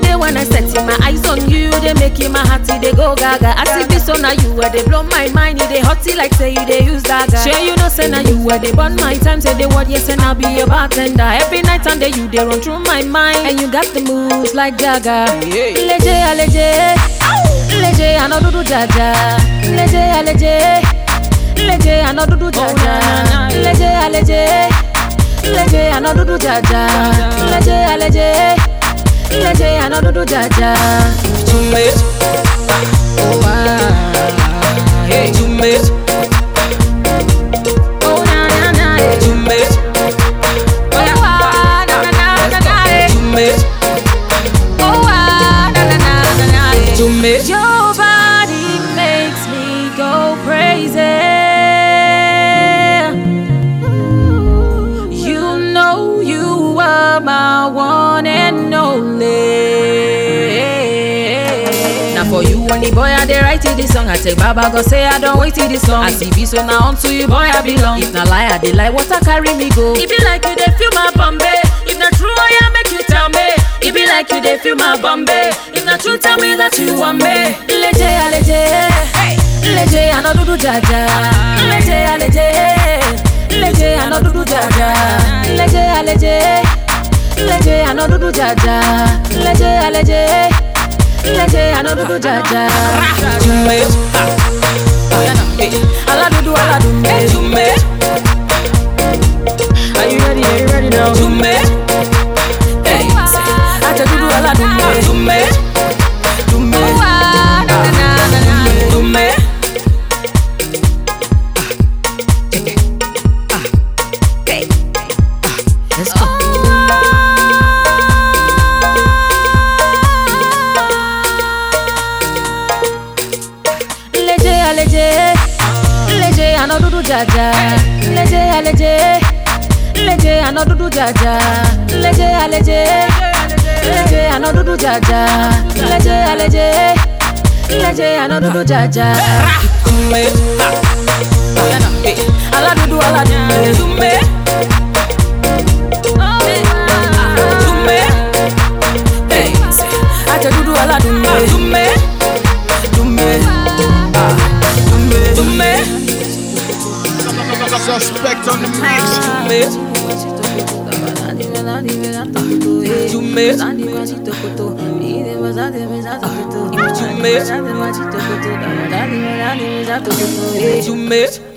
day when I set my eyes on you, they make my hearty they go gaga. I see this on you where they blow my mind, they hotty like say you they use dagger. Sure you know say now you where they burn my time, say they what yes and I'll be your bartender. Every night and day you they run through my mind, and you got the moves like Jagger. Leje aleje, leje I know do jaja. Leje aleje, leje I know do jaja. Leje aleje, leje I know do jaja. Leje aleje, leje I know do jaja. Jumet, oh wow, hey Jumet, oh na na na, Jumet, oh wow, na na na na, Jumet, oh wow, na na na na, Jumet. Your body makes me go crazy. You know you are my one and only. Now for you only boy I dey write this song. I take Baba go say I don't wait till this song. I see be so now onto you boy I belong. If na lie I dey lie, what I carry me go. It be like you dey feel my Bombay. If not true I make you tell me. It be like you dey feel my Bombay. If not true tell me that you want me. Leje aleje, leje I know do jaja. Leje aleje, leje I know do jaja. Leje aleje, leje I know do jaja. Leje aleje, leje I know do jaja. Jumet, Aladudu aladudu. Jumet, Are you ready? Are you ready now? Jumet, hey, Aladudu aladudu. Jumet, Jumet, Jumet. Let's go. Leje aleje, leje I know do jaja. Leje aleje, leje I know do jaja. Leje aleje, leje I know do jaja. Leje aleje, leje I know do jaja. Jumet, Aladudu aladudu. Jumet, Jumet, hey, Aladudu aladudu. Jumet, Jumet, Jumet, Suspect on the mix. Jumet, Jumet, Jumet, Jumet.